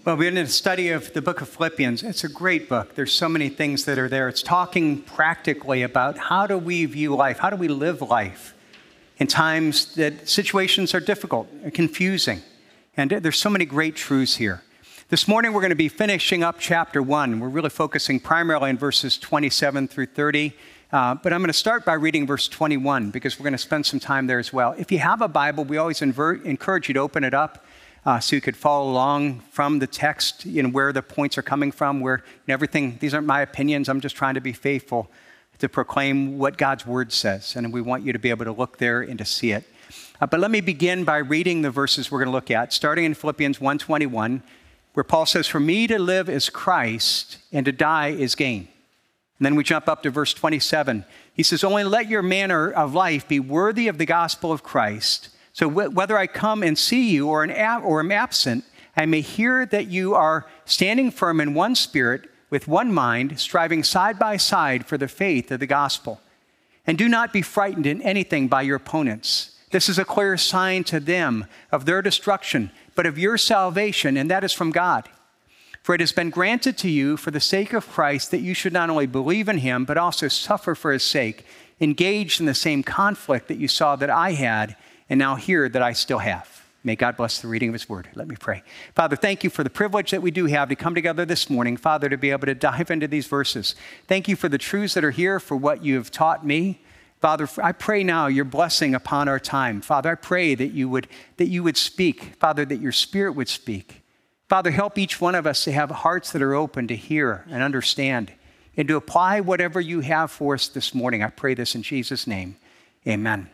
Well, we're in a study of the book of Philippians. It's a great book. There's so many things that are there. It's talking practically about how do we view life? How do we live life in times that situations are difficult and confusing? And there's so many great truths here. This morning, we're going to be finishing up chapter 1. We're really focusing primarily on verses 27 through 30. But I'm going to start by reading verse 21 because we're going to spend some time there as well. If you have a Bible, we always encourage you to open it up so you could follow along from the text, where the points are coming from, where everything, these aren't my opinions. I'm just trying to be faithful to proclaim what God's word says. And we want you to be able to look there and to see it. But let me begin by reading the verses we're going to look at, starting in Philippians 1:21, where Paul says, "For me to live is Christ, and to die is gain." And then we jump up to verse 27. He says, "Only let your manner of life be worthy of the gospel of Christ. So whether I come and see you or am absent, I may hear that you are standing firm in one spirit, with one mind, striving side by side for the faith of the gospel. And do not be frightened in anything by your opponents. This is a clear sign to them of their destruction, but of your salvation, and that is from God. For it has been granted to you for the sake of Christ that you should not only believe in him, but also suffer for his sake, engaged in the same conflict that you saw that I had, and now hear that I still have." May God bless the reading of his word. Let me pray. Father, thank you for the privilege that we do have to come together this morning, Father, to be able to dive into these verses. Thank you for the truths that are here, for what you have taught me. Father, I pray now your blessing upon our time. Father, I pray that you would speak. Father, that your spirit would speak. Father, help each one of us to have hearts that are open to hear and understand and to apply whatever you have for us this morning. I pray this in Jesus' name. Amen.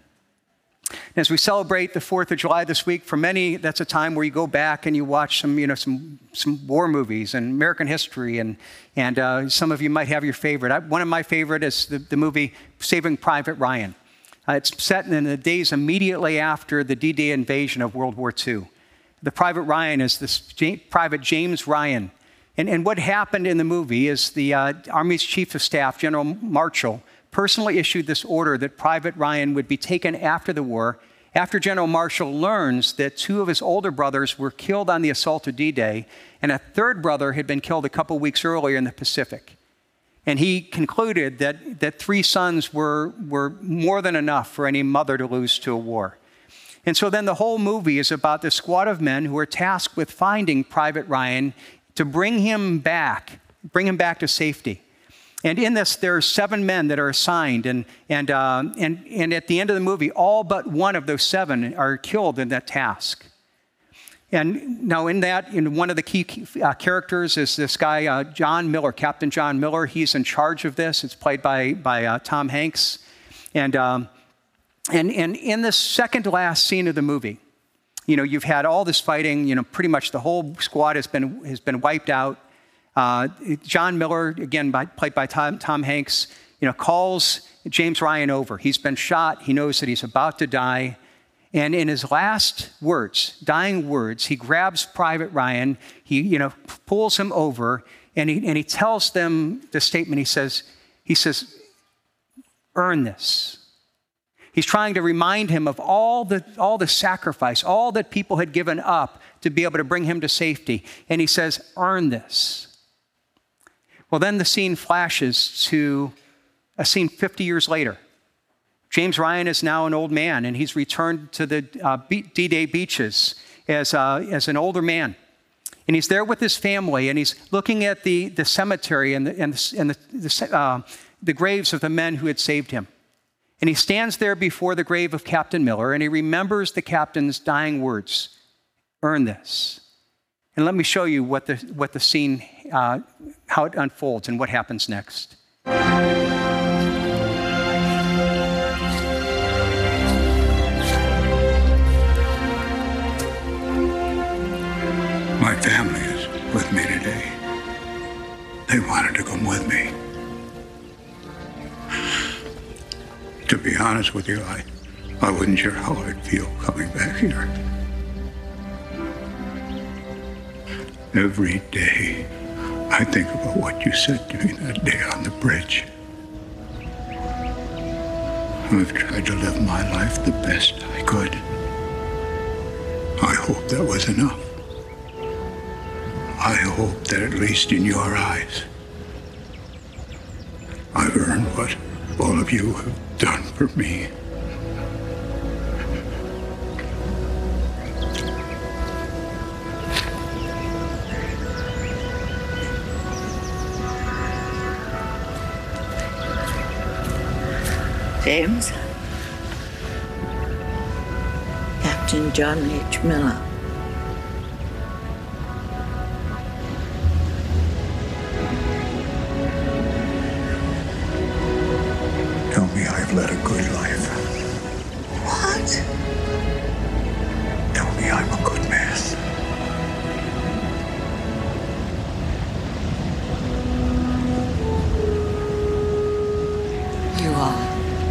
As we celebrate the 4th of July this week, for many, that's a time where you go back and you watch some war movies and American history, and some of you might have your favorite. One of my favorite is the movie Saving Private Ryan. It's set in the days immediately after the D-Day invasion of World War II. The Private Ryan is this Private James Ryan. And what happened in the movie is the Army's Chief of Staff, General Marshall, personally issued this order that Private Ryan would be taken after the war, after General Marshall learns that 2 of his older brothers were killed on the assault of D-Day, and a 3rd brother had been killed a couple weeks earlier in the Pacific. And he concluded that 3 sons were more than enough for any mother to lose to a war. And so then the whole movie is about this squad of men who are tasked with finding Private Ryan to bring him back to safety. And in this, there are 7 men that are assigned, and at the end of the movie, all but one of those 7 are killed in that task. And now one of the key characters is this guy, John Miller, Captain John Miller. He's in charge of this. It's played by Tom Hanks. And in the second to last scene of the movie, you've had all this fighting. Pretty much the whole squad has been wiped out. John Miller, again played by Tom Hanks, calls James Ryan over. He's been shot. He knows that he's about to die. And in his last words, dying words, he grabs Private Ryan. He pulls him over, and he tells them the statement. He says, "Earn this." He's trying to remind him of all the sacrifice, all that people had given up to be able to bring him to safety. And he says, "Earn this." Well, then the scene flashes to a scene 50 years later. James Ryan is now an old man, and he's returned to the D-Day beaches as an older man. And he's there with his family, and he's looking at the cemetery and the graves of the men who had saved him. And he stands there before the grave of Captain Miller, and he remembers the captain's dying words, "Earn this." And let me show you what the scene, how it unfolds and what happens next. My family is with me today. They wanted to come with me. To be honest with you, I wasn't sure how I'd feel coming back here. Every day, I think about what you said to me that day on the bridge. I've tried to live my life the best I could. I hope that was enough. I hope that at least in your eyes, I've earned what all of you have done for me. James. Captain John H. Miller. Tell me I've led a good life. What? Tell me I'm a good man. You are.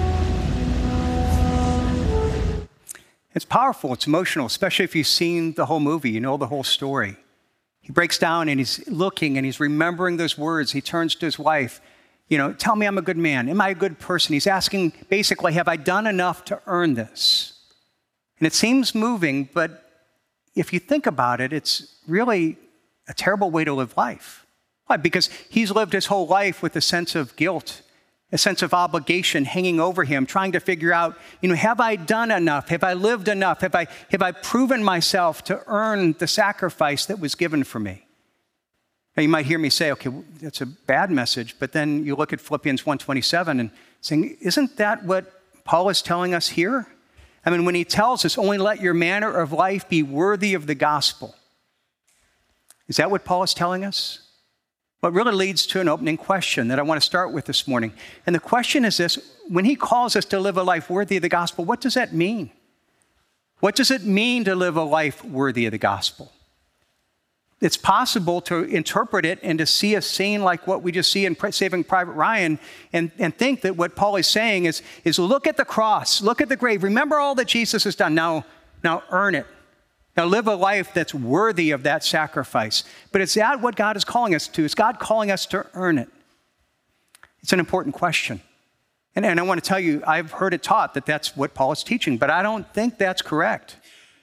It's powerful, it's emotional, especially if you've seen the whole movie, you know the whole story. He breaks down and he's looking and he's remembering those words. He turns to his wife, tell me I'm a good man. Am I a good person? He's asking, basically, have I done enough to earn this? And it seems moving, but if you think about it, it's really a terrible way to live life. Why? Because he's lived his whole life with a sense of guilt, a sense of obligation hanging over him, trying to figure out, have I done enough? Have I lived enough? Have I proven myself to earn the sacrifice that was given for me? Now, you might hear me say, okay, that's a bad message, but then you look at Philippians 1:27 and saying, isn't that what Paul is telling us here? I mean, when he tells us, only let your manner of life be worthy of the gospel. Is that what Paul is telling us? Well, it really leads to an opening question that I want to start with this morning. And the question is this: when he calls us to live a life worthy of the gospel, what does that mean? What does it mean to live a life worthy of the gospel? It's possible to interpret it and to see a scene like what we just see in Saving Private Ryan and think that what Paul is saying is look at the cross, look at the grave, remember all that Jesus has done, now earn it. Now live a life that's worthy of that sacrifice. But is that what God is calling us to? Is God calling us to earn it? It's an important question. And I want to tell you, I've heard it taught that that's what Paul is teaching, but I don't think that's correct.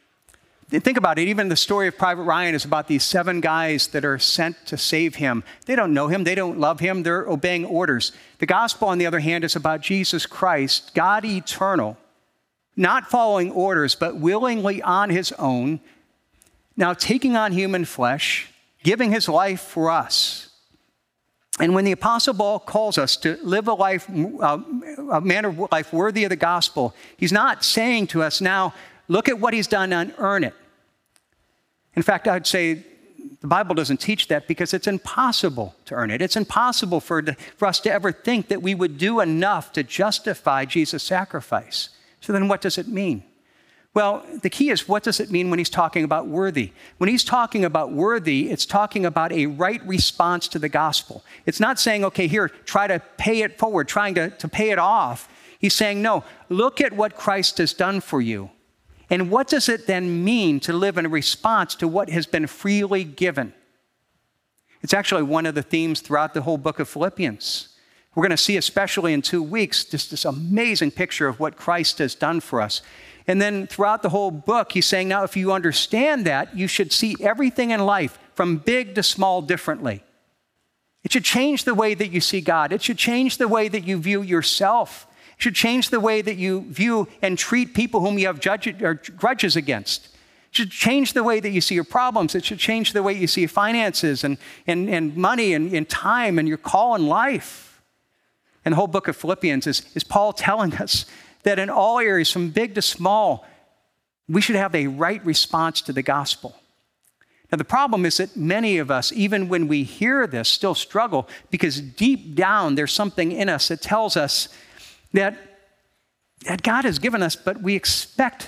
Think about it. Even the story of Private Ryan is about these 7 guys that are sent to save him. They don't know him. They don't love him. They're obeying orders. The gospel, on the other hand, is about Jesus Christ, God eternal, not following orders, but willingly on his own, now taking on human flesh, giving his life for us. And when the Apostle Paul calls us to live a life, a manner of life worthy of the gospel, he's not saying to us now, look at what he's done and earn it. In fact, I'd say the Bible doesn't teach that because it's impossible to earn it. It's impossible for us to ever think that we would do enough to justify Jesus' sacrifice. So then what does it mean? Well, the key is, what does it mean when he's talking about worthy? When he's talking about worthy, it's talking about a right response to the gospel. It's not saying, okay, here, try to pay it forward, trying to pay it off. He's saying, no, look at what Christ has done for you. And what does it then mean to live in response to what has been freely given? It's actually one of the themes throughout the whole book of Philippians. We're going to see, especially in 2 weeks, just this amazing picture of what Christ has done for us. And then throughout the whole book, he's saying, now, if you understand that, you should see everything in life from big to small differently. It should change the way that you see God. It should change the way that you view yourself. It should change the way that you view and treat people whom you have grudges against. It should change the way that you see your problems. It should change the way you see finances and money and time and your call in life. And the whole book of Philippians is Paul telling us that in all areas, from big to small, we should have a right response to the gospel. Now, the problem is that many of us, even when we hear this, still struggle because deep down there's something in us that tells us that God has given us, but he expects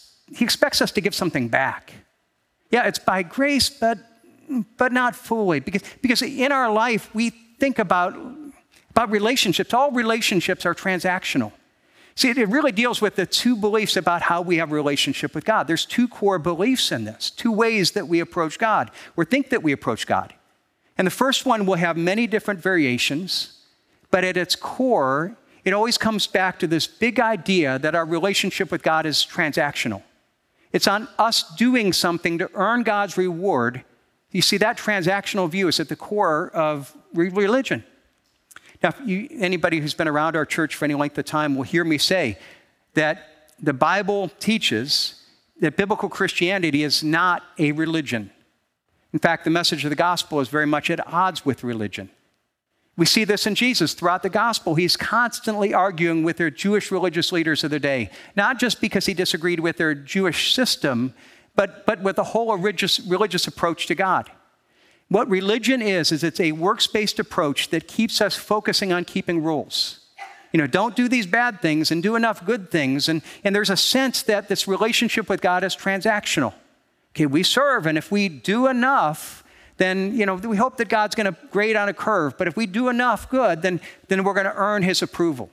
us to give something back. Yeah, it's by grace, but not fully. Because in our life, we think about relationships. All relationships are transactional. See, it really deals with the 2 beliefs about how we have a relationship with God. There's 2 core beliefs in this, 2 ways that we approach God or think that we approach God. And the first one will have many different variations, but at its core, it always comes back to this big idea that our relationship with God is transactional. It's on us doing something to earn God's reward You see, that transactional view is at the core of religion. Now, anybody who's been around our church for any length of time will hear me say that the Bible teaches that biblical Christianity is not a religion. In fact, the message of the gospel is very much at odds with religion. We see this in Jesus throughout the gospel. He's constantly arguing with their Jewish religious leaders of the day, not just because he disagreed with their Jewish system, but with the whole religious approach to God. What religion is it's a works-based approach that keeps us focusing on keeping rules. Don't do these bad things and do enough good things. And there's a sense that this relationship with God is transactional. Okay, we serve, and if we do enough, then we hope that God's going to grade on a curve. But if we do enough good, then we're going to earn his approval.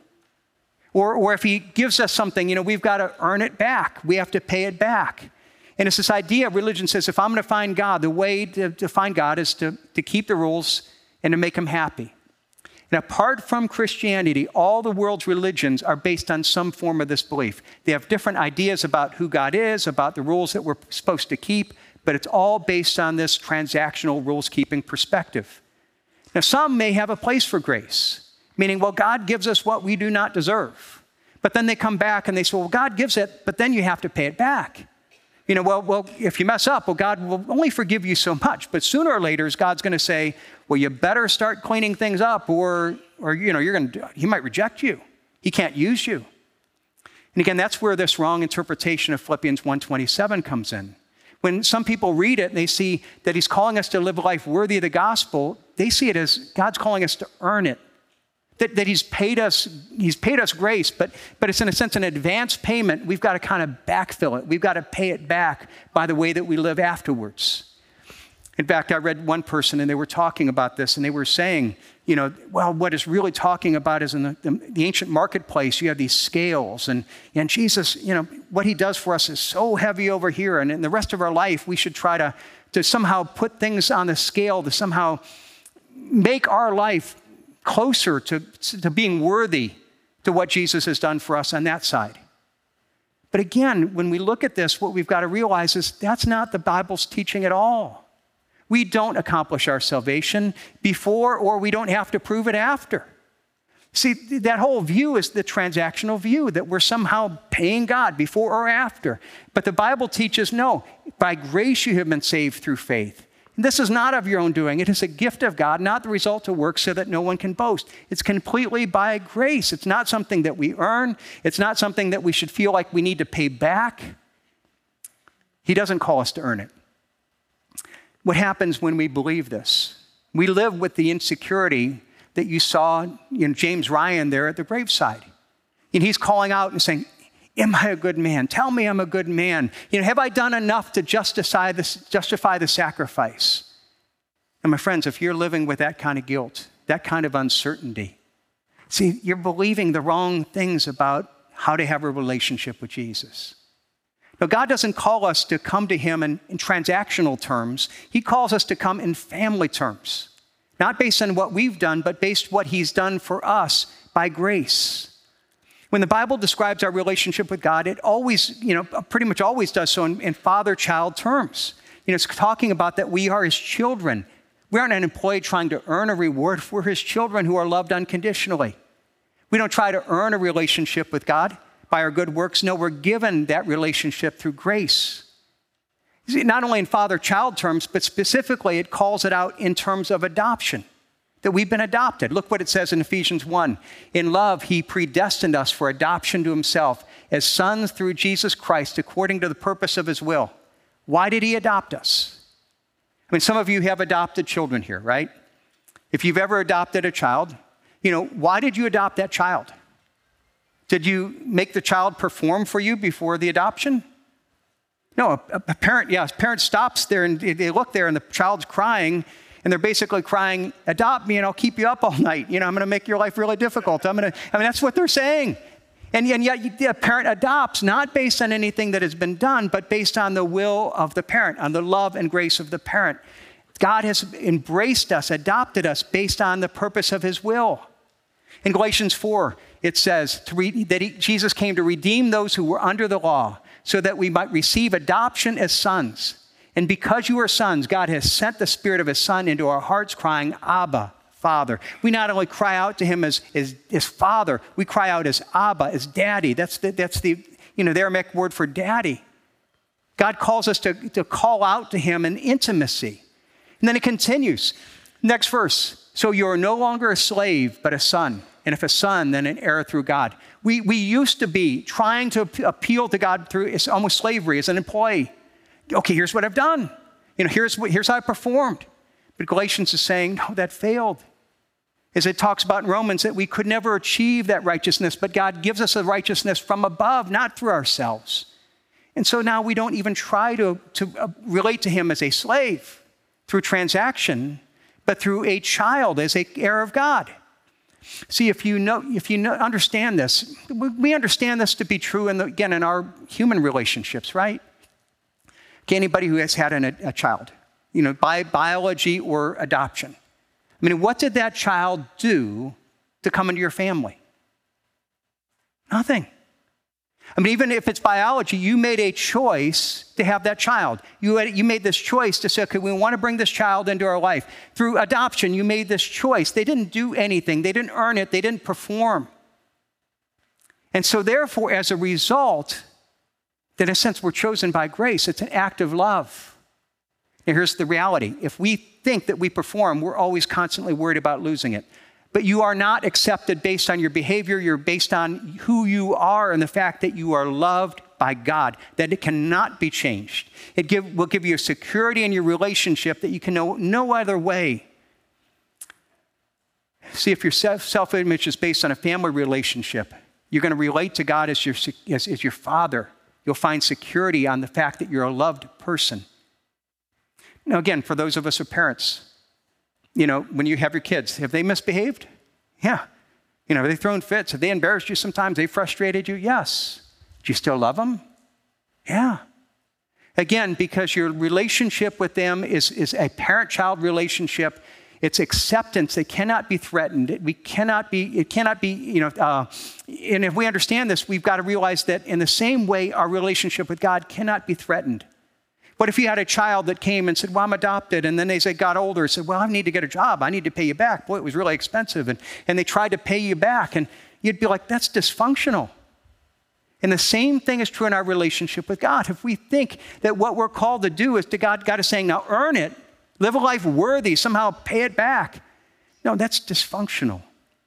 Or if he gives us something, we've got to earn it back. We have to pay it back. And it's this idea, religion says, if I'm going to find God, the way to find God is to keep the rules and to make him happy. And apart from Christianity, all the world's religions are based on some form of this belief. They have different ideas about who God is, about the rules that we're supposed to keep, but it's all based on this transactional rules-keeping perspective. Now, some may have a place for grace, meaning, well, God gives us what we do not deserve. But then they come back and they say, well, God gives it, but then you have to pay it back. Well, if you mess up, well, God will only forgive you so much. But sooner or later, God's going to say, well, you better start cleaning things up or he might reject you. He can't use you. And again, that's where this wrong interpretation of Philippians 1:27 comes in. When some people read it and they see that he's calling us to live a life worthy of the gospel, they see it as God's calling us to earn it. That he's paid us grace, but it's in a sense an advance payment. We've got to kind of backfill it. We've got to pay it back by the way that we live afterwards. In fact, I read one person and they were talking about this and they were saying, well, what it's really talking about is in the ancient marketplace, you have these scales and Jesus, what he does for us is so heavy over here. And in the rest of our life, we should try to somehow put things on the scale to somehow make our life closer to being worthy to what Jesus has done for us on that side. But again, when we look at this, what we've got to realize is that's not the Bible's teaching at all. We don't accomplish our salvation before, or we don't have to prove it after. See, that whole view is the transactional view, that we're somehow paying God before or after. But the Bible teaches, no, by grace you have been saved through faith. This is not of your own doing. It is a gift of God, not the result of works, so that no one can boast. It's completely by grace. It's not something that we earn. It's not something that we should feel like we need to pay back. He doesn't call us to earn it. What happens when we believe this? We live with the insecurity that you saw in James Ryan there at the graveside. And he's calling out and saying, am I a good man? Tell me I'm a good man. Have I done enough to justify the sacrifice? And my friends, if you're living with that kind of guilt, that kind of uncertainty, see, you're believing the wrong things about how to have a relationship with Jesus. Now, God doesn't call us to come to him in transactional terms. He calls us to come in family terms, not based on what we've done, but based on what he's done for us by grace. When the Bible describes our relationship with God, it always, pretty much always does so in father-child terms. It's talking about that we are his children. We aren't unemployed trying to earn a reward. We're his children who are loved unconditionally. We don't try to earn a relationship with God by our good works. No, we're given that relationship through grace. See, not only in father-child terms, but specifically it calls it out in terms of adoption. That we've been adopted. Look what it says in Ephesians 1. In love, he predestined us for adoption to himself as sons through Jesus Christ, according to the purpose of his will. Why did he adopt us? I mean, some of you have adopted children here, right? If you've ever adopted a child, why did you adopt that child? Did you make the child perform for you before the adoption? No, a parent stops there and they look there and the child's crying. And they're basically crying, adopt me and I'll keep you up all night. I'm going to make your life really difficult. That's what they're saying. And yet a parent adopts not based on anything that has been done, but based on the will of the parent, on the love and grace of the parent. God has embraced us, adopted us based on the purpose of his will. In Galatians 4, it says Jesus came to redeem those who were under the law so that we might receive adoption as sons. And because you are sons, God has sent the Spirit of his Son into our hearts, crying, Abba, Father. We not only cry out to him as Father, we cry out as Abba, as Daddy. That's the Aramaic word for daddy. God calls us to call out to him in intimacy. And then it continues. Next verse. So you are no longer a slave, but a son. And if a son, then an heir through God. We used to be trying to appeal to God through it's almost slavery as an employee. Okay, here's what I've done. Here's how I performed. But Galatians is saying, no, that failed. As it talks about in Romans, that we could never achieve that righteousness, but God gives us a righteousness from above, not through ourselves. And so now we don't even try to relate to him as a slave through transaction, but through a child as an heir of God. See, if you understand this, we understand this to be true in our human relationships, right? Okay, anybody who has had a child, by biology or adoption. I mean, what did that child do to come into your family? Nothing. I mean, even if it's biology, you made a choice to have that child. You made this choice to say, okay, we want to bring this child into our life. Through adoption, you made this choice. They didn't do anything. They didn't earn it. They didn't perform. And so therefore, as a result, that in a sense we're chosen by grace. It's an act of love. Now here's the reality. If we think that we perform, we're always constantly worried about losing it. But you are not accepted based on your behavior. You're based on who you are and the fact that you are loved by God, that it cannot be changed. It will give you a security in your relationship that you can know no other way. See, if your self-image is based on a family relationship, you're going to relate to God as your father. You'll find security on the fact that you're a loved person. Now, again, for those of us who are parents, when you have your kids, have they misbehaved? Yeah. Have they thrown fits? Have they embarrassed you sometimes? They frustrated you? Yes. Do you still love them? Yeah. Again, because your relationship with them is a parent-child relationship. It's acceptance. It cannot be threatened. It cannot be, and if we understand this, we've got to realize that in the same way, our relationship with God cannot be threatened. What if you had a child that came and said, well, I'm adopted, and then they got older and said, well, I need to get a job. I need to pay you back. Boy, it was really expensive. And they tried to pay you back, and you'd be like, that's dysfunctional. And the same thing is true in our relationship with God. If we think that what we're called to do is to God is saying, now earn it, live a life worthy, somehow pay it back. No, that's dysfunctional.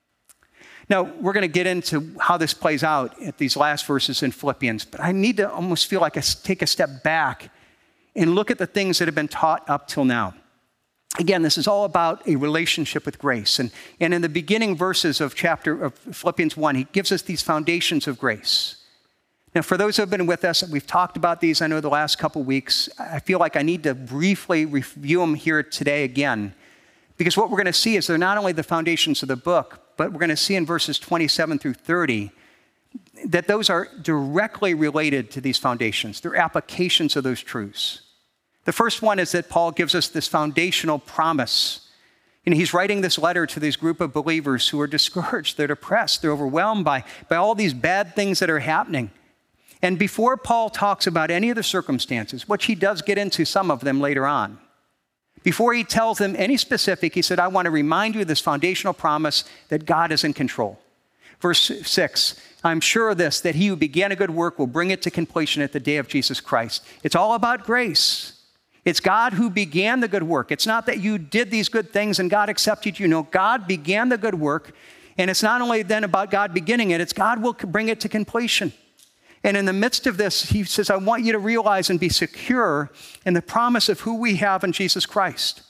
Now, we're going to get into how this plays out at these last verses in Philippians, but I need to almost feel like I take a step back and look at the things that have been taught up till now. Again, this is all about a relationship with grace. And in the beginning verses of Philippians 1, he gives us these foundations of grace. Now, for those who have been with us, we've talked about these, I know, the last couple weeks. I feel like I need to briefly review them here today again, because what we're going to see is they're not only the foundations of the book, but we're going to see in verses 27 through 30 that those are directly related to these foundations. They're applications of those truths. The first one is that Paul gives us this foundational promise. And he's writing this letter to this group of believers who are discouraged, they're depressed, they're overwhelmed by all these bad things that are happening. And before Paul talks about any of the circumstances, which he does get into some of them later on, before he tells them any specific, he said, I want to remind you of this foundational promise that God is in control. Verse 6, I'm sure of this, that he who began a good work will bring it to completion at the day of Jesus Christ. It's all about grace. It's God who began the good work. It's not that you did these good things and God accepted you. No, God began the good work. And it's not only then about God beginning it, it's God will bring it to completion. And in the midst of this, he says, I want you to realize and be secure in the promise of who we have in Jesus Christ,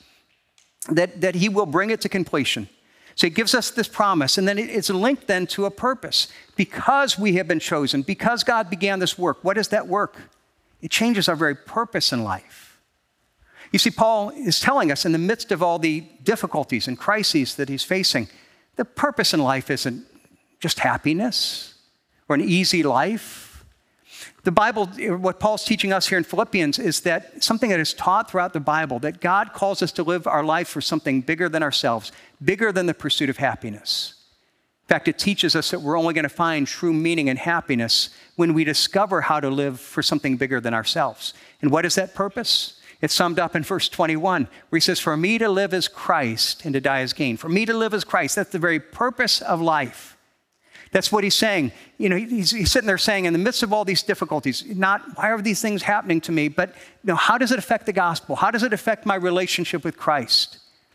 that he will bring it to completion. So he gives us this promise, and then it's linked then to a purpose. Because we have been chosen, because God began this work, what is that work? It changes our very purpose in life. You see, Paul is telling us in the midst of all the difficulties and crises that he's facing, the purpose in life isn't just happiness or an easy life. The Bible, what Paul's teaching us here in Philippians is that something that is taught throughout the Bible, that God calls us to live our life for something bigger than ourselves, bigger than the pursuit of happiness. In fact, it teaches us that we're only going to find true meaning and happiness when we discover how to live for something bigger than ourselves. And what is that purpose? It's summed up in verse 21, where he says, "For me to live is Christ and to die is gain." For me to live is Christ. That's the very purpose of life. That's what he's saying. You know, he's sitting there saying, in the midst of all these difficulties, not why are these things happening to me, but how does it affect the gospel? How does it affect my relationship with Christ?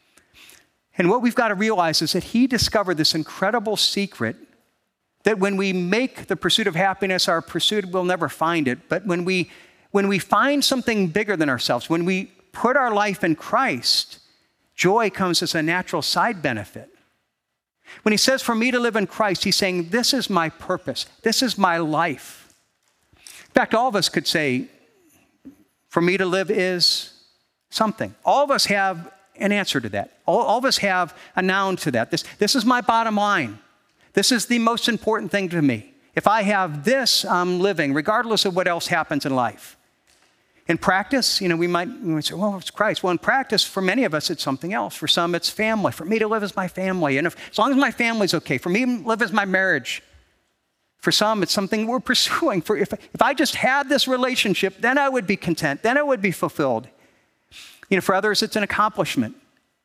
And what we've got to realize is that he discovered this incredible secret that when we make the pursuit of happiness our pursuit, we'll never find it. But when we find something bigger than ourselves, when we put our life in Christ, joy comes as a natural side benefit. When he says, "For me to live in Christ," he's saying, this is my purpose. This is my life. In fact, all of us could say, for me to live is something. All of us have an answer to that. All of us have a noun to that. This is my bottom line. This is the most important thing to me. If I have this, I'm living, regardless of what else happens in life. In practice, we might say, well, it's Christ. Well, in practice, for many of us, it's something else. For some, it's family. For me to live is my family. And as long as my family's okay. For me to live is my marriage. For some, it's something we're pursuing. If I just had this relationship, then I would be content. Then I would be fulfilled. For others, it's an accomplishment.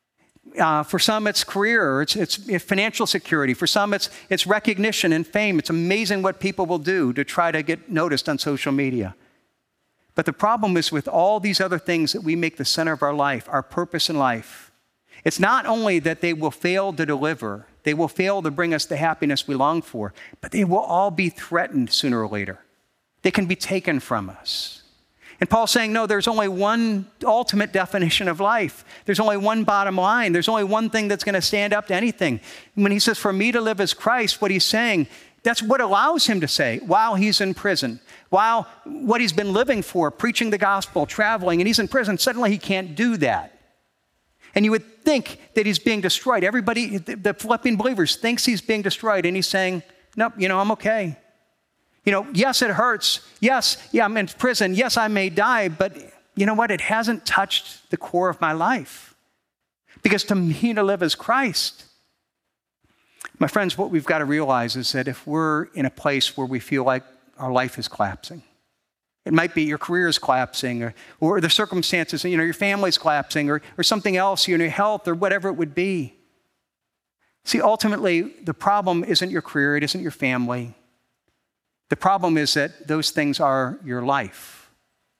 For some, it's career, it's financial security. For some, it's recognition and fame. It's amazing what people will do to try to get noticed on social media. But the problem is with all these other things that we make the center of our life, our purpose in life, it's not only that they will fail to deliver, they will fail to bring us the happiness we long for, but they will all be threatened sooner or later. They can be taken from us. And Paul's saying, no, there's only one ultimate definition of life. There's only one bottom line. There's only one thing that's going to stand up to anything. When he says, "For me to live is Christ," what he's saying, that's what allows him to say while he's in prison, while what he's been living for, preaching the gospel, traveling, and he's in prison, suddenly he can't do that. And you would think that he's being destroyed. Everybody, the Philippian believers, thinks he's being destroyed, and he's saying, nope, I'm okay. Yes, it hurts. Yes, I'm in prison. Yes, I may die, but you know what? It hasn't touched the core of my life. Because to me, to live is Christ. My friends, what we've got to realize is that if we're in a place where we feel like our life is collapsing, it might be your career is collapsing, or the circumstances, your family's collapsing, or something else, your health, or whatever it would be. See, ultimately, the problem isn't your career, it isn't your family. The problem is that those things are your life.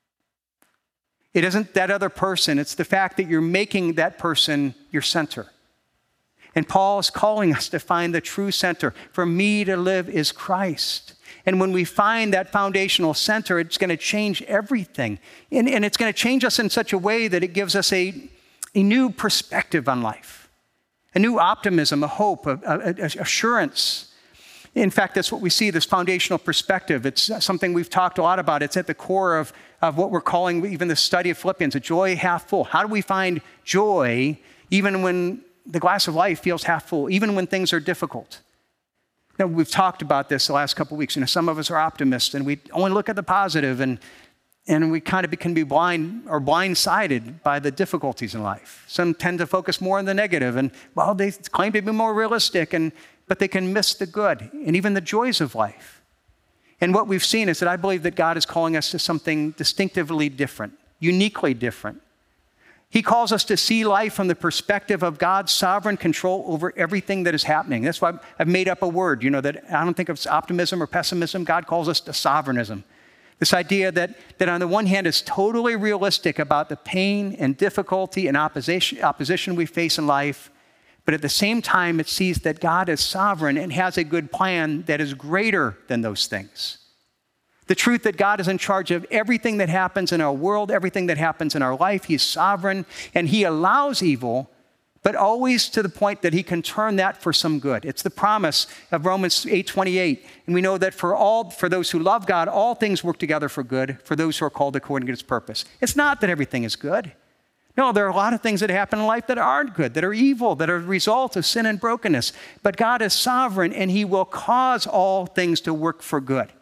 It isn't that other person, it's the fact that you're making that person your center. And Paul is calling us to find the true center. For me to live is Christ. And when we find that foundational center, it's going to change everything. And it's going to change us in such a way that it gives us a new perspective on life, a new optimism, a hope, a assurance. In fact, that's what we see, this foundational perspective. It's something we've talked a lot about. It's at the core of what we're calling even the study of Philippians, a joy half full. How do we find joy even when the glass of life feels half full, even when things are difficult? Now, we've talked about this the last couple of weeks. Some of us are optimists, and we only look at the positive, and we kind of can be blindsided by the difficulties in life. Some tend to focus more on the negative, and they claim to be more realistic, but they can miss the good and even the joys of life. And what we've seen is that I believe that God is calling us to something distinctively different, uniquely different. He calls us to see life from the perspective of God's sovereign control over everything that is happening. That's why I've made up a word, that I don't think of optimism or pessimism. God calls us to sovereignism. This idea that on the one hand is totally realistic about the pain and difficulty and opposition we face in life, but at the same time it sees that God is sovereign and has a good plan that is greater than those things. The truth that God is in charge of everything that happens in our world, everything that happens in our life. He's sovereign, and he allows evil, but always to the point that he can turn that for some good. It's the promise of Romans 8:28. And we know that for those who love God, all things work together for good, for those who are called according to his purpose. It's not that everything is good. No, there are a lot of things that happen in life that aren't good, that are evil, that are a result of sin and brokenness. But God is sovereign, and he will cause all things to work for good.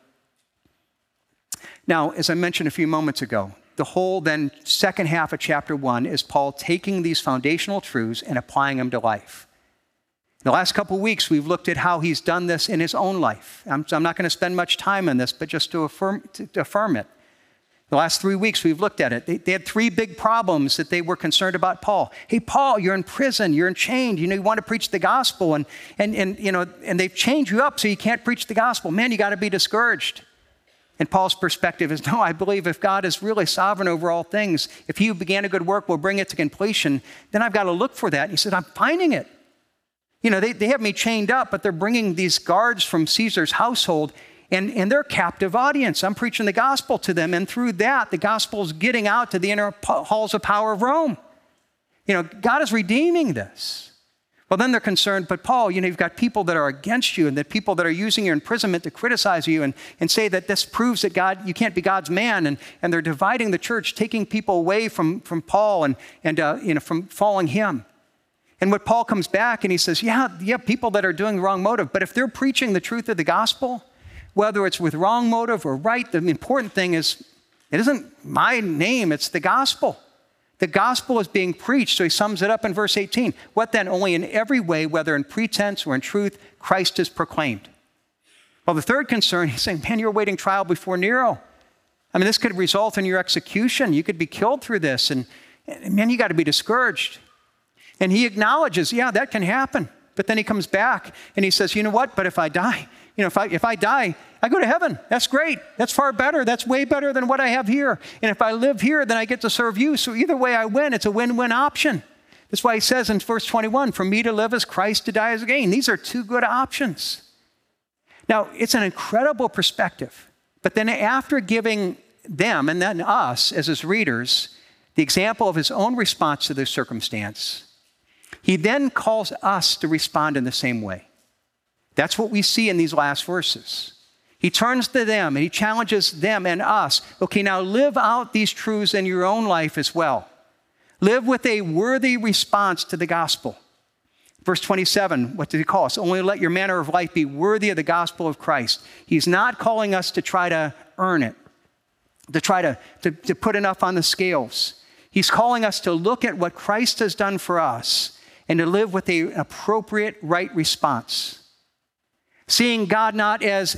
Now, as I mentioned a few moments ago, the whole then second half of chapter 1 is Paul taking these foundational truths and applying them to life. The last couple of weeks, we've looked at how he's done this in his own life. I'm not going to spend much time on this, but just to affirm it. The last 3 weeks, we've looked at it. They had 3 big problems that they were concerned about Paul. Hey, Paul, you're in prison. You're chained. You want to preach the gospel, and they've chained you up so you can't preach the gospel. Man, you got to be discouraged. And Paul's perspective is, no, I believe if God is really sovereign over all things, if he who began a good work will bring it to completion, then I've got to look for that. And he said, I'm finding it. They have me chained up, but they're bringing these guards from Caesar's household, and they're a captive audience. I'm preaching the gospel to them, and through that, the gospel is getting out to the inner halls of power of Rome. God is redeeming this. Well, then they're concerned, but Paul, you've got people that are against you, and that people that are using your imprisonment to criticize you and say that this proves that you can't be God's man, and they're dividing the church, taking people away from Paul and from following him. And when Paul comes back and he says, yeah, people that are doing the wrong motive, but if they're preaching the truth of the gospel, whether it's with wrong motive or right, the important thing is it isn't my name, it's the gospel. The gospel is being preached. So he sums it up in verse 18. What then? Only in every way, whether in pretense or in truth, Christ is proclaimed. Well, the third concern, he's saying, man, you're awaiting trial before Nero. I mean, this could result in your execution. You could be killed through this. And man, you got to be discouraged. And he acknowledges, yeah, that can happen. But then he comes back and he says, you know what? But if I die, if I die, I go to heaven. That's great. That's far better. That's way better than what I have here. And if I live here, then I get to serve you. So either way I win. It's a win-win option. That's why he says in verse 21, for me to live is Christ, to die is gain. These are 2 good options. Now, it's an incredible perspective. But then after giving them and then us as his readers the example of his own response to this circumstance, he then calls us to respond in the same way. That's what we see in these last verses. He turns to them and he challenges them and us. Okay, now live out these truths in your own life as well. Live with a worthy response to the gospel. Verse 27, what did he call us? Only let your manner of life be worthy of the gospel of Christ. He's not calling us to try to earn it, to try to put enough on the scales. He's calling us to look at what Christ has done for us and to live with an appropriate right response. Seeing God not as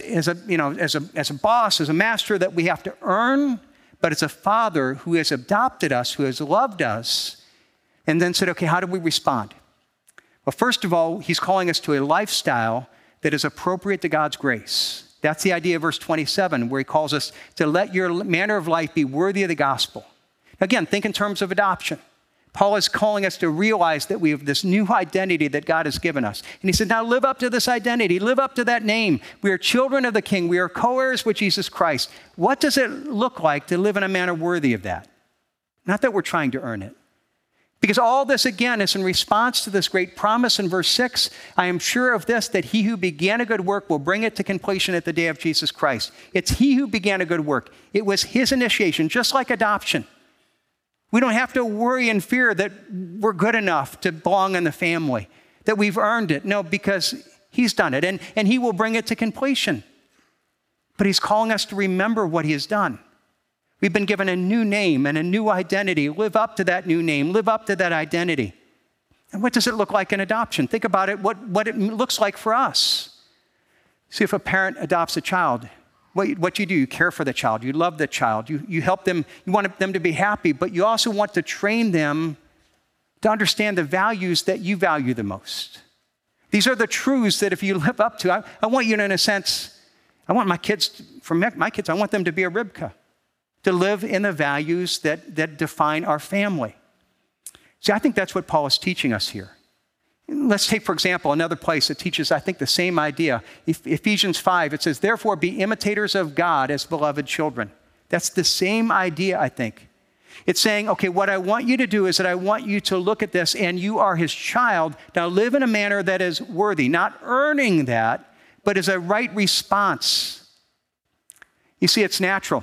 a boss, as a master that we have to earn, but as a father who has adopted us, who has loved us, and then said, okay, how do we respond? Well, first of all, he's calling us to a lifestyle that is appropriate to God's grace. That's the idea of verse 27, where he calls us to let your manner of life be worthy of the gospel. Again, think in terms of adoption. Paul is calling us to realize that we have this new identity that God has given us. And he said, now live up to this identity. Live up to that name. We are children of the King. We are co-heirs with Jesus Christ. What does it look like to live in a manner worthy of that? Not that we're trying to earn it. Because all this, again, is in response to this great promise in verse 6. I am sure of this, that he who began a good work will bring it to completion at the day of Jesus Christ. It's he who began a good work. It was his initiation, just like adoption. We don't have to worry and fear that we're good enough to belong in the family, that we've earned it. No, because he's done it, and he will bring it to completion. But he's calling us to remember what he has done. We've been given a new name and a new identity. Live up to that new name. Live up to that identity. And what does it look like in adoption? Think about it, what it looks like for us. See, if a parent adopts a child, what you do, you care for the child, you love the child, you help them, you want them to be happy, but you also want to train them to understand the values that you value the most. These are the truths that if you live up to, I want you to, in a sense, I want my kids, I want them to be a Ribka, to live in the values that define our family. See, I think that's what Paul is teaching us here. Let's take, for example, another place that teaches, I think, the same idea. Ephesians 5, it says, therefore be imitators of God as beloved children. That's the same idea, I think. It's saying, okay, what I want you to do is that I want you to look at this, and you are his child. Now live in a manner that is worthy, not earning that, but is a right response. You see, it's natural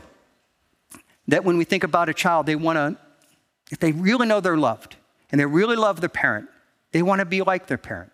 that when we think about a child, they want to, if they really know they're loved, and they really love their parent, they want to be like their parent.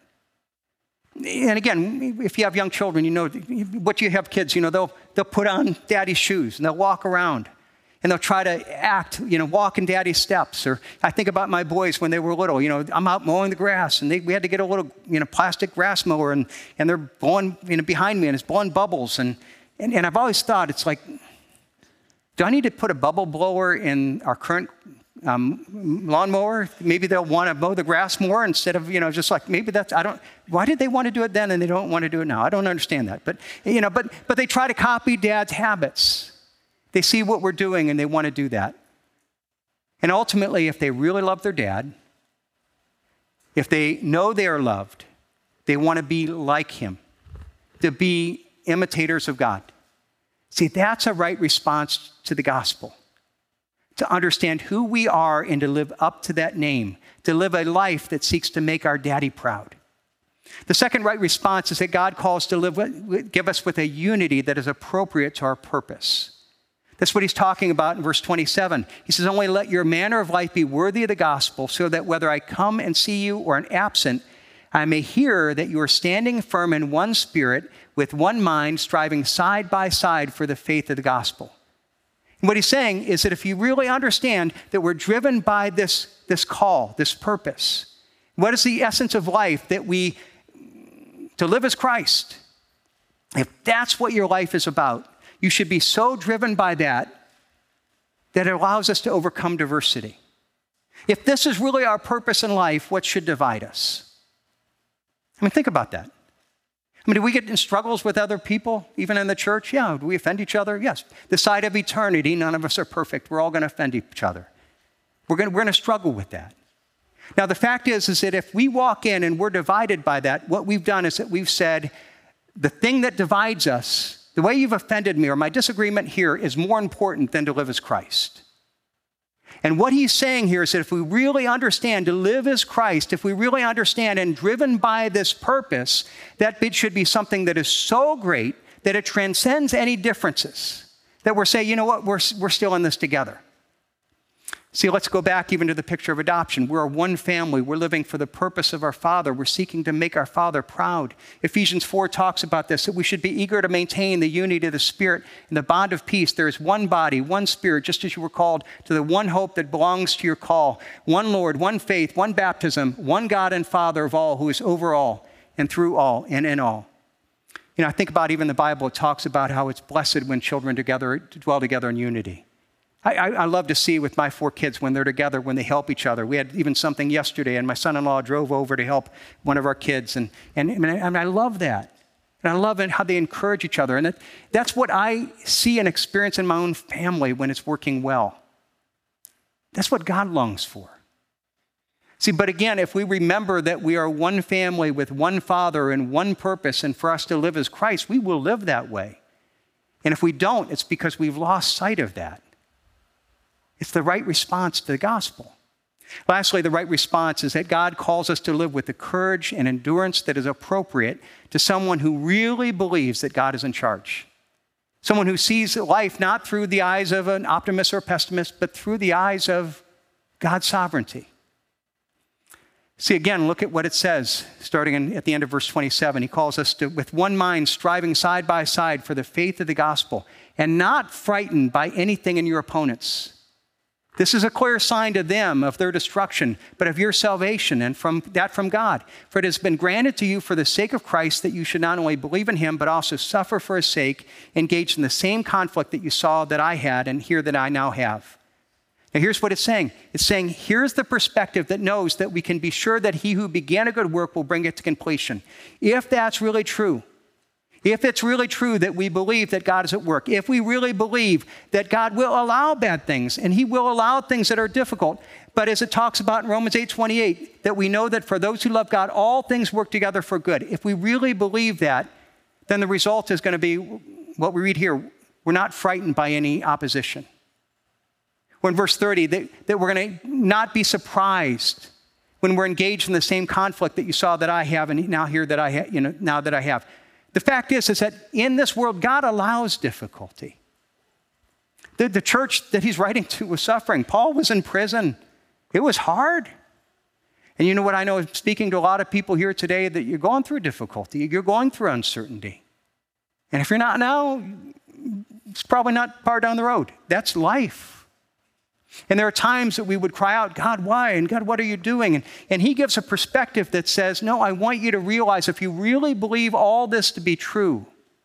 And again, if you have young children, you know, what you have kids, you know, they'll put on daddy's shoes and they'll walk around and they'll try to act, you know, walk in daddy's steps. Or I think about my boys when they were little, you know, I'm out mowing the grass and we had to get a little, you know, plastic grass mower and they're blowing, you know, behind me and it's blowing bubbles. And I've always thought it's like, Do I need to put a bubble blower in our current lawnmower? Maybe they'll want to mow the grass more instead of, just like, maybe that's, why did they want to do it then and they don't want to do it now? I don't understand that. But, but they try to copy dad's habits. They see what we're doing and they want to do that. And ultimately, if they really love their dad, if they know they are loved, they want to be like him, to be imitators of God. See, that's a right response to the gospel. To understand who we are and to live up to that name, to live a life that seeks to make our daddy proud. The second right response is that God calls to give us with a unity that is appropriate to our purpose. That's what he's talking about in verse 27. He says, only let your manner of life be worthy of the gospel, so that whether I come and see you or am absent, I may hear that you are standing firm in one spirit, with one mind, striving side by side for the faith of the gospel. And what he's saying is that if you really understand that we're driven by this call, this purpose, what is the essence of life to live as Christ? If that's what your life is about, you should be so driven by that it allows us to overcome diversity. If this is really our purpose in life, what should divide us? I mean, think about that. I mean, do we get in struggles with other people, even in the church? Yeah. Do we offend each other? Yes. The side of eternity, none of us are perfect. We're all going to offend each other. We're going to struggle with that. Now, the fact is that if we walk in and we're divided by that, what we've done is that we've said, the thing that divides us, the way you've offended me or my disagreement here is more important than to live as Christ. And what he's saying here is that if we really understand to live as Christ, if we really understand and driven by this purpose, that bit should be something that is so great that it transcends any differences. That we're saying, you know what, we're still in this together. See, let's go back even to the picture of adoption. We're one family. We're living for the purpose of our Father. We're seeking to make our Father proud. Ephesians 4 talks about this, that we should be eager to maintain the unity of the Spirit and the bond of peace. There is one body, one Spirit, just as you were called to the one hope that belongs to your call. One Lord, one faith, one baptism, one God and Father of all, who is over all and through all and in all. I think about even the Bible, it talks about how it's blessed when children dwell together in unity. I love to see with my 4 kids when they're together, when they help each other. We had even something yesterday, and my son-in-law drove over to help one of our kids, and I love that. And I love how they encourage each other. And that's what I see and experience in my own family when it's working well. That's what God longs for. See, but again, if we remember that we are one family with one Father and one purpose, and for us to live as Christ, we will live that way. And if we don't, it's because we've lost sight of that. It's the right response to the gospel. Lastly, the right response is that God calls us to live with the courage and endurance that is appropriate to someone who really believes that God is in charge. Someone who sees life not through the eyes of an optimist or pessimist, but through the eyes of God's sovereignty. See, again, look at what it says, starting at the end of verse 27. He calls us to, with one mind, striving side by side for the faith of the gospel, and not frightened by anything in your opponents. This is a clear sign to them of their destruction, but of your salvation, and from God. For it has been granted to you for the sake of Christ that you should not only believe in him, but also suffer for his sake, engaged in the same conflict that you saw that I had and hear that I now have. Now here's what it's saying. It's saying, here's the perspective that knows that we can be sure that he who began a good work will bring it to completion. If that's really true, if it's really true that we believe that God is at work, if we really believe that God will allow bad things and he will allow things that are difficult, but as it talks about in Romans 8:28, that we know that for those who love God, all things work together for good. If we really believe that, then the result is going to be what we read here. We're not frightened by any opposition. Or in verse 30, that we're going to not be surprised when we're engaged in the same conflict that you saw that I have and now hear that I have, now that I have. The fact is that in this world, God allows difficulty. The church that he's writing to was suffering. Paul was in prison. It was hard. And you know what I know, speaking to a lot of people here today, that you're going through difficulty. You're going through uncertainty. And if you're not now, it's probably not far down the road. That's life. And there are times that we would cry out, God, why? And God, what are you doing? And he gives a perspective that says, no, I want you to realize if you really believe all this to be true,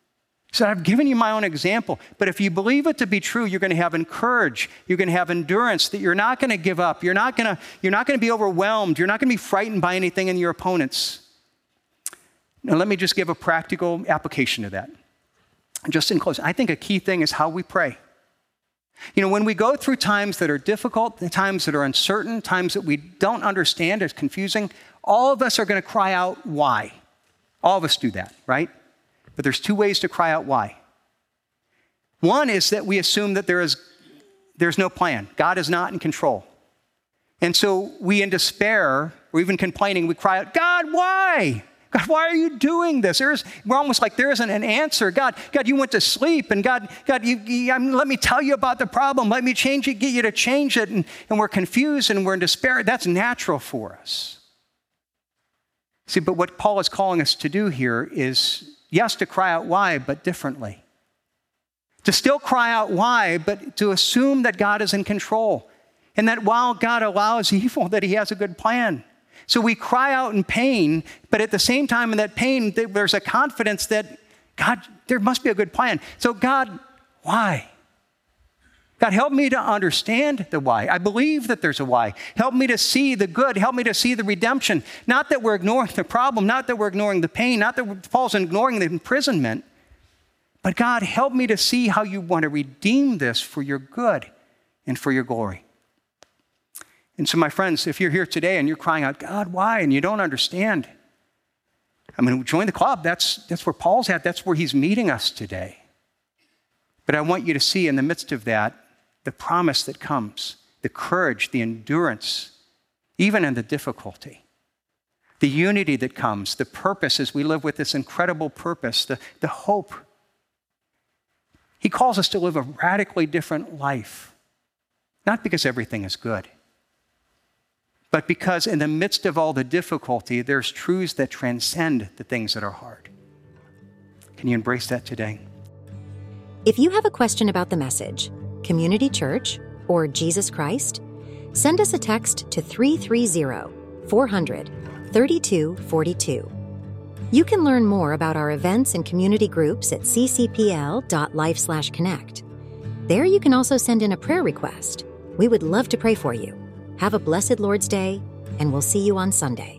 He said, I've given you my own example, but if you believe it to be true, you're going to have courage, you're going to have endurance, that you're not going to give up, you're not going to be overwhelmed, you're not going to be frightened by anything in your opponents. Now, let me just give a practical application to that. Just in closing, I think a key thing is how we pray. You know, when we go through times that are difficult, times that are uncertain, times that we don't understand, it's confusing, all of us are going to cry out, why? All of us do that, right? But there's two ways to cry out why. One is that we assume that there's no plan. God is not in control. And so we, in despair, or even complaining, we cry out, God, why? God, why are you doing this? We're almost like there isn't an answer. God, you went to sleep, and God, let me tell you about the problem. Let me change it, get you to change it. And we're confused and we're in despair. That's natural for us. See, but what Paul is calling us to do here is, yes, to cry out why, but differently. To still cry out why, but to assume that God is in control. And that while God allows evil, that he has a good plan. So we cry out in pain, but at the same time in that pain, there's a confidence that, God, there must be a good plan. So God, why? God, help me to understand the why. I believe that there's a why. Help me to see the good. Help me to see the redemption. Not that we're ignoring the problem, not that we're ignoring the pain, not that Paul's ignoring the imprisonment, but God, help me to see how you want to redeem this for your good and for your glory. And so, my friends, if you're here today and you're crying out, God, why? And you don't understand, I mean, join the club. That's where Paul's at. That's where he's meeting us today. But I want you to see in the midst of that, the promise that comes, the courage, the endurance, even in the difficulty, the unity that comes, the purpose as we live with this incredible purpose, the hope. He calls us to live a radically different life, not because everything is good, but because in the midst of all the difficulty, there's truths that transcend the things that are hard. Can you embrace that today? If you have a question about the message, Community Church, or Jesus Christ, send us a text to 330-400-3242. You can learn more about our events and community groups at ccpl.life/connect. There you can also send in a prayer request. We would love to pray for you. Have a blessed Lord's Day, and we'll see you on Sunday.